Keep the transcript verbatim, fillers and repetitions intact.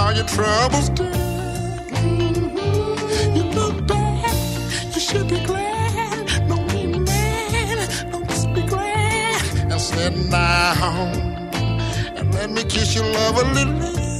all your troubles done. Mm-hmm. You look back, you should be glad. Don't be mad, don't just be glad. And sit down and let me kiss your love a little.